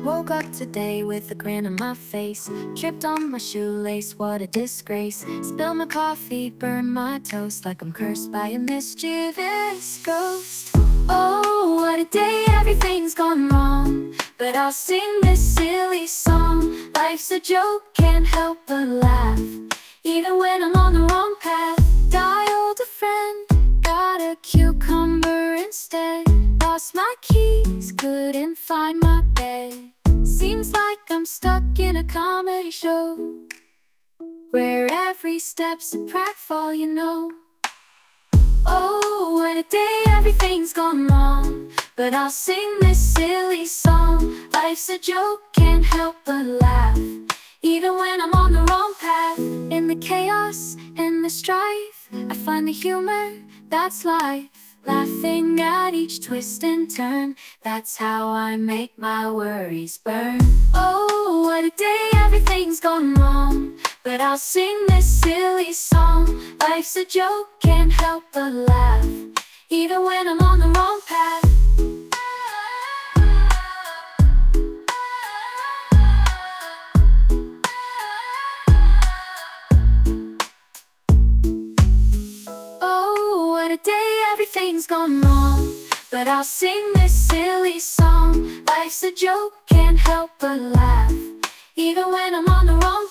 Woke up today with a grin on my face. Tripped on my shoelace, what a disgrace. Spilled my coffee, burned my toast, like I'm cursed by a mischievous ghost. Oh, what a day, everything's gone wrong. But I'll sing this silly song. Life's a joke, can't help but laugh, even when I'm on the wrong path. Dialed a friend, got a cucumber instead. Lost my keys, couldn't find my bed. Seems like I'm stuck in a comedy show, where every step's a pratfall, you know. Oh, what a day, everything's gone wrong. But I'll sing this silly song. Life's a joke, can't help but laugh, even when I'm on the wrong path. In the chaos and the strife, I find the humor, that's life. Laughing at each twist and turn, that's how I make my worries burn. Oh, what a day, everything's gone wrong. But I'll sing this silly song. Life's a joke, can't help but laugh, even when I'm on the wrong path. Oh, what a day, everything's gone wrong. But I'll sing this silly song. Life's a joke, can't help but laugh, even when I'm on the wrong path.